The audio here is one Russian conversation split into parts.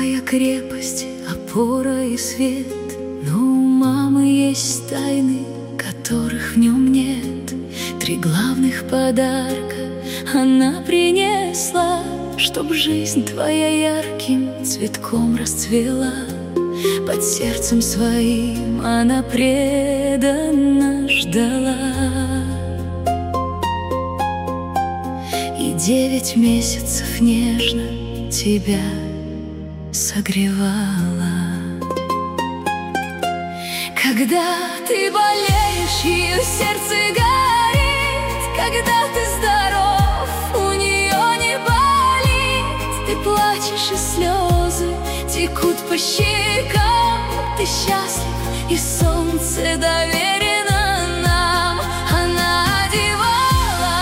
твоя крепость, опора и свет. Но у мамы есть тайны, которых в нем нет. 3 главных подарка она принесла, чтоб жизнь твоя ярким цветком расцвела. Под сердцем своим она преданно ждала и 9 месяцев нежно тебя согревала. Когда ты болеешь, ее сердце горит. Когда ты здоров, у нее не болит. Ты плачешь, и слезы текут по щекам. Ты счастлив, и солнце доверено нам. Она одевала,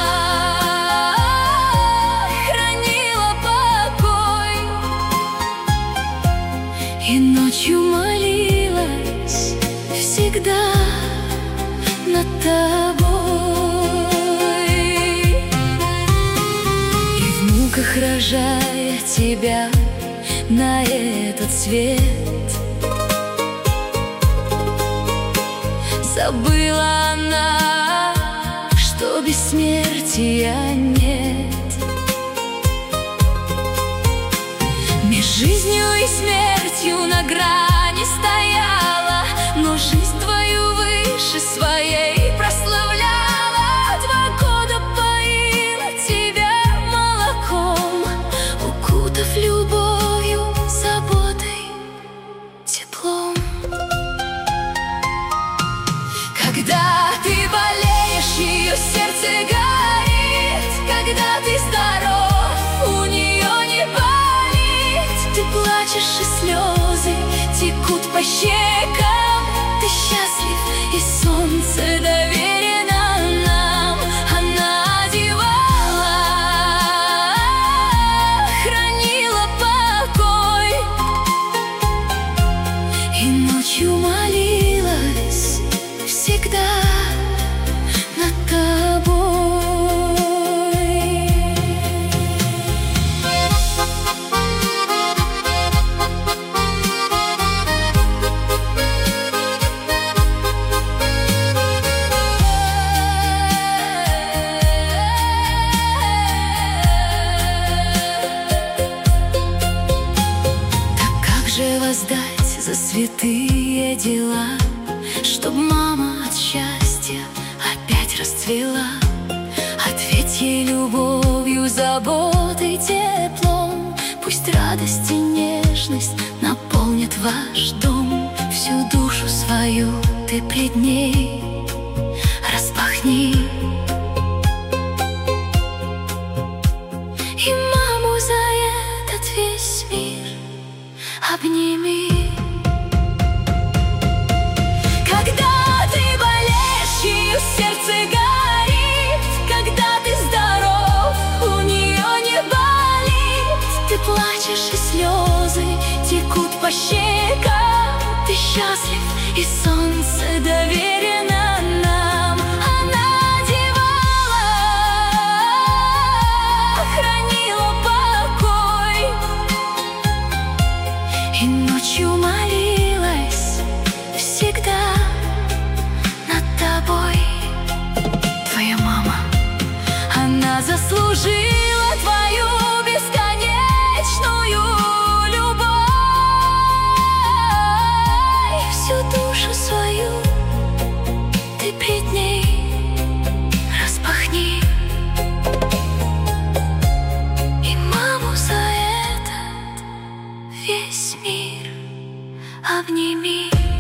хранила покой и ночью молилась всегда над тобой. И в муках рожая тебя на этот свет забыла она, что бессмертия нет. Меж жизнью и смертью на грани стояла, но жизнь твою выше своей прославляла. 2 года поила тебя молоком, укутав любовью, заботой, теплом. Когда ты болеешь, ее сердце горит. Когда ты здоров, у нее не болит. Ты плачешь, и слезы текут по щекам. Ты счастлив, и солнце доверено нам. Она одевала, хранила покой и ночью молилась всегда над тобой. Воздать за святые дела, чтоб мама от счастья опять расцвела. Ответь ей любовью, заботой, теплом. Пусть радость и нежность наполнят ваш дом. Всю душу свою ты пред ней распахни. И маму за этот весь мир обними. Когда ты болеешь, ее сердце горит. Когда ты здоров, у нее не болит. Ты плачешь, и слезы текут по щекам. Ты счастлив, и солнце доверено нам. Она одевала, хранила покой и ночью молилась всегда над тобой. Твоя мама, она заслужила твою бесконечную любовь. Всю душу свою ты пред ней распахни. И маму за этот весь мир обними.